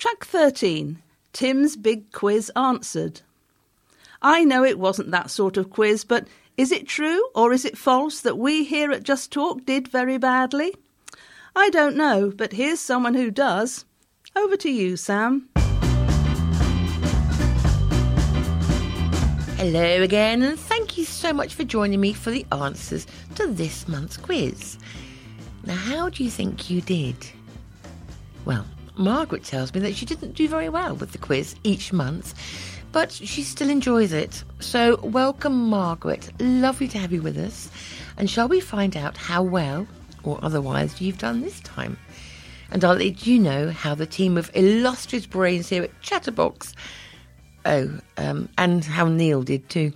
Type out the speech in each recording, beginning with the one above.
Track 13, Tim's Big Quiz Answered. I know it wasn't that sort of quiz, but is it true or is it false that we here at Just Talk did very badly? I don't know, but here's someone who does. Over to you, Sam. Hello again, and thank you so much for joining me for the answers to this month's quiz. Now, how do you think you did? Well, Margaret tells me that she didn't do very well with the quiz each month, but she still enjoys it. So, welcome, Margaret. Lovely to have you with us. And shall we find out how well, or otherwise, you've done this time? And I'll let you know how the team of illustrious brains here at Chatterbox... and how Neil did too.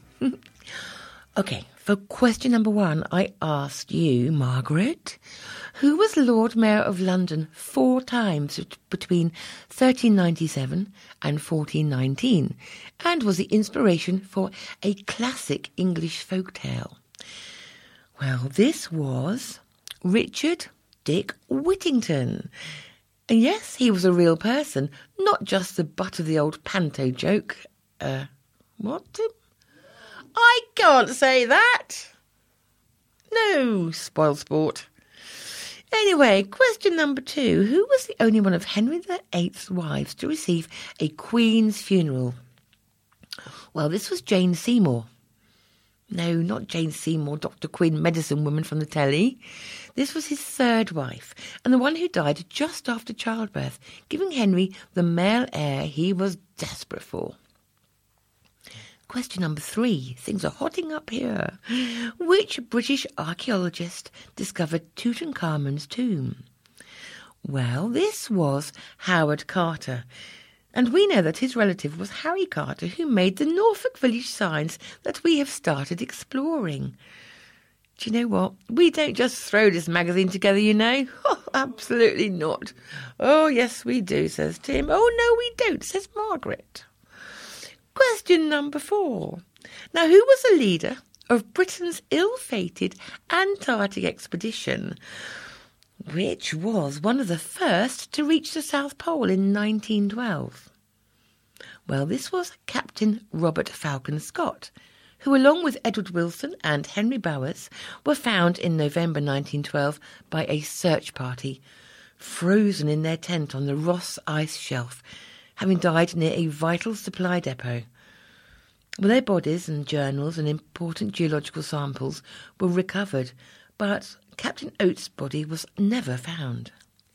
Okay, for question number 1, I asked you, Margaret, who was Lord Mayor of London 4 times between 1397 and 1419, and was the inspiration for a classic English folk tale? Well, this was Richard Dick Whittington. And yes, he was a real person, not just the butt of the old panto joke. What? I can't say that. No, spoil sport. Anyway, question number 2. Who was the only one of Henry VIII's wives to receive a Queen's funeral? Well, this was Jane Seymour. No, not Jane Seymour, Dr. Quinn, medicine woman from the telly. This was his 3rd wife, and the one who died just after childbirth, giving Henry the male heir he was desperate for. Question number 3. Things are hotting up here. Which British archaeologist discovered Tutankhamun's tomb? Well, this was Howard Carter. And we know that his relative was Harry Carter, who made the Norfolk village signs that we have started exploring. Do you know what? We don't just throw this magazine together, you know. Oh, absolutely not. Oh, yes, we do, says Tim. Oh, no, we don't, says Margaret. Question number 4. Now, who was the leader of Britain's ill-fated Antarctic expedition, which was one of the first to reach the South Pole in 1912? Well, this was Captain Robert Falcon Scott, who, along with Edward Wilson and Henry Bowers, were found in November 1912 by a search party, frozen in their tent on the Ross Ice Shelf, having died near a vital supply depot. Well, their bodies and journals and important geological samples were recovered, but Captain Oates' body was never found.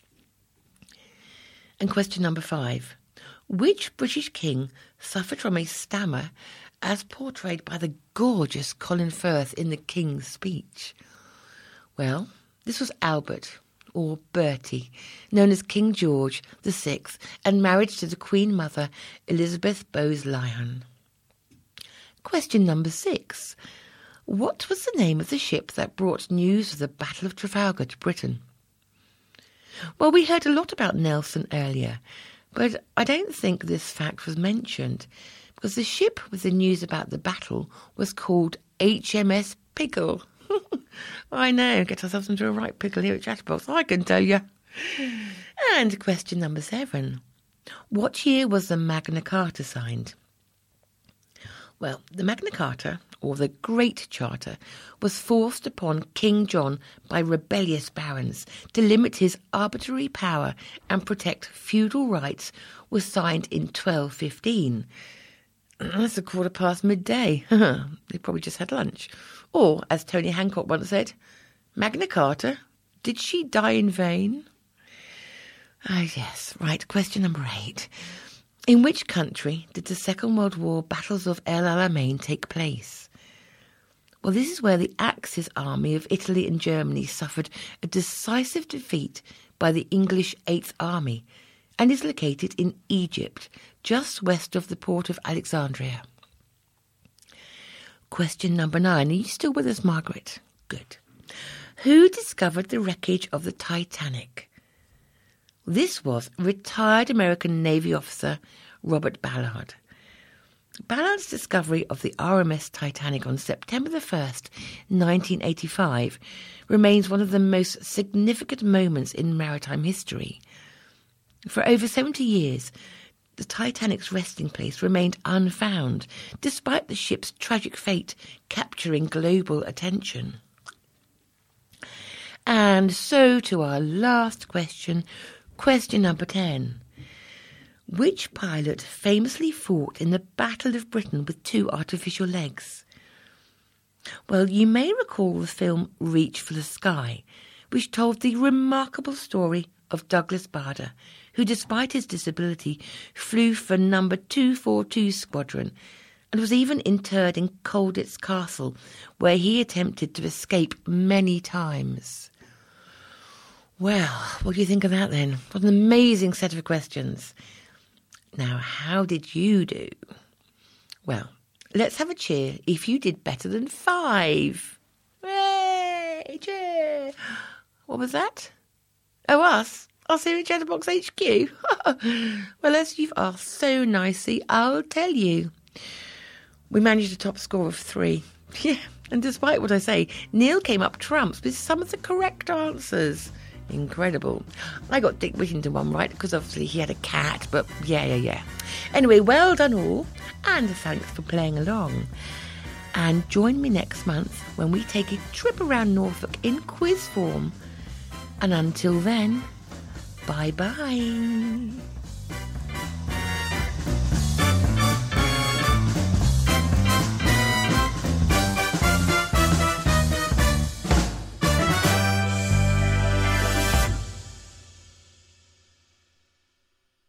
And question number 5. Which British king suffered from a stammer as portrayed by the gorgeous Colin Firth in The King's Speech? Well, this was Albert, or Bertie, known as King George VI, and married to the Queen Mother Elizabeth Bowes-Lyon. Question number 6. What was the name of the ship that brought news of the Battle of Trafalgar to Britain? Well, we heard a lot about Nelson earlier, but I don't think this fact was mentioned, because the ship with the news about the battle was called HMS Pickle. I know, get ourselves into a right pickle here at Chatterbox, I can tell you. And question number 7. What year was the Magna Carta signed? Well, the Magna Carta, or the Great Charter, was forced upon King John by rebellious barons to limit his arbitrary power and protect feudal rights, was signed in 1215. That's 1:15 midday. They probably just had lunch. Or, as Tony Hancock once said, Magna Carta, did she die in vain? Ah, yes. Right, question number 8. In which country did the Second World War battles of El Alamein take place? Well, this is where the Axis army of Italy and Germany suffered a decisive defeat by the English Eighth Army, and is located in Egypt, just west of the port of Alexandria. Question number 9. Are you still with us, Margaret? Good. Who discovered the wreckage of the Titanic? This was retired American Navy officer Robert Ballard. Ballard's discovery of the RMS Titanic on September the 1st, 1985, remains one of the most significant moments in maritime history. For over 70 years, the Titanic's resting place remained unfound, despite the ship's tragic fate capturing global attention. And so to our last question, question number 10. Which pilot famously fought in the Battle of Britain with 2 artificial legs? Well, you may recall the film Reach for the Sky, which told the remarkable story of Douglas Bader, who, despite his disability, flew for number 242 Squadron and was even interred in Colditz Castle, where he attempted to escape many times. Well, what do you think of that then? What an amazing set of questions. Now, how did you do? Well, let's have a cheer if you did better than 5. Hooray! Cheer! What was that? Oh, us? Us here at Chatterbox HQ? Well, as you've asked so nicely, I'll tell you. We managed a top score of 3. Yeah, and despite what I say, Neil came up trumps with some of the correct answers. Incredible. I got Dick Whittington one right because obviously he had a cat, but yeah. Anyway, well done all, and thanks for playing along. And join me next month when we take a trip around Norfolk in quiz form. And until then, bye-bye.